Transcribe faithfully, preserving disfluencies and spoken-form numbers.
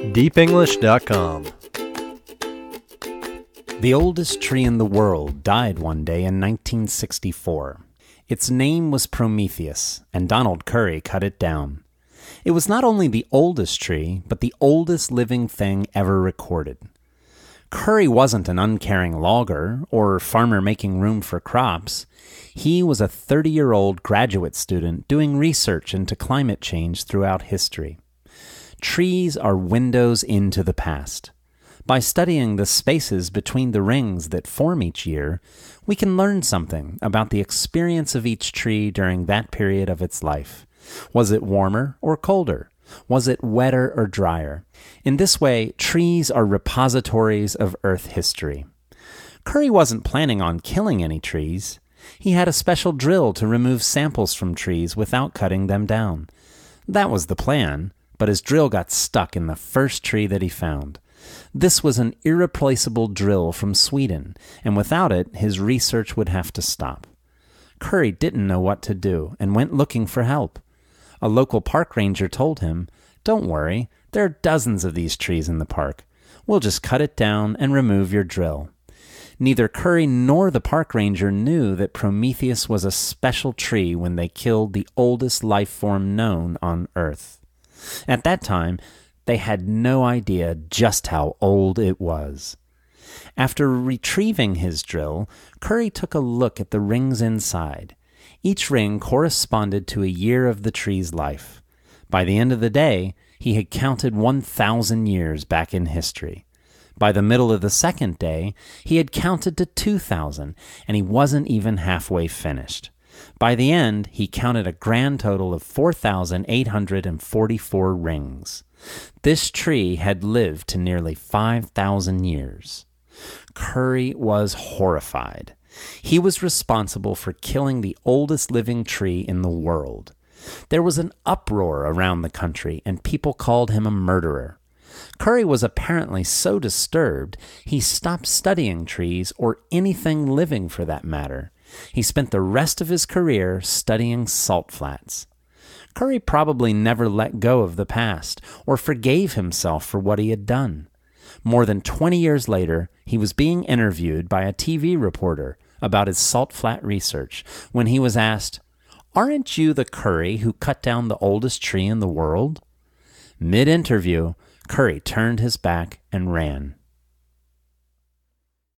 deep english dot com. The oldest tree in the world died one day in nineteen sixty-four. Its name was Prometheus, and Donald Curry cut it down. It was not only the oldest tree, but the oldest living thing ever recorded. Curry wasn't an uncaring logger or farmer making room for crops. He was a thirty-year-old graduate student doing research into climate change throughout history. Trees are windows into the past. By studying the spaces between the rings that form each year, we can learn something about the experience of each tree during that period of its life. Was it warmer or colder? Was it wetter or drier? In this way, trees are repositories of Earth history. Curry wasn't planning on killing any trees. He had a special drill to remove samples from trees without cutting them down. That was the plan, but his drill got stuck in the first tree that he found. This was an irreplaceable drill from Sweden, and without it, his research would have to stop. Curry didn't know what to do and went looking for help. A local park ranger told him, "Don't worry, there are dozens of these trees in the park. We'll just cut it down and remove your drill." Neither Curry nor the park ranger knew that Prometheus was a special tree when they killed the oldest life form known on Earth. At that time, they had no idea just how old it was. After retrieving his drill, Curry took a look at the rings inside. Each ring corresponded to a year of the tree's life. By the end of the day, he had counted one thousand years back in history. By the middle of the second day, he had counted to two thousand, and he wasn't even halfway finished. By the end, he counted a grand total of four thousand eight hundred forty-four rings. This tree had lived to nearly five thousand years. Curry was horrified. He was responsible for killing the oldest living tree in the world. There was an uproar around the country, and people called him a murderer. Curry was apparently so disturbed, he stopped studying trees, or anything living for that matter. He spent the rest of his career studying salt flats. Curry probably never let go of the past, or forgave himself for what he had done. More than twenty years later, he was being interviewed by a T V reporter about his salt flat research when he was asked, "Aren't you the Curry who cut down the oldest tree in the world?" Mid-interview, Curry turned his back and ran.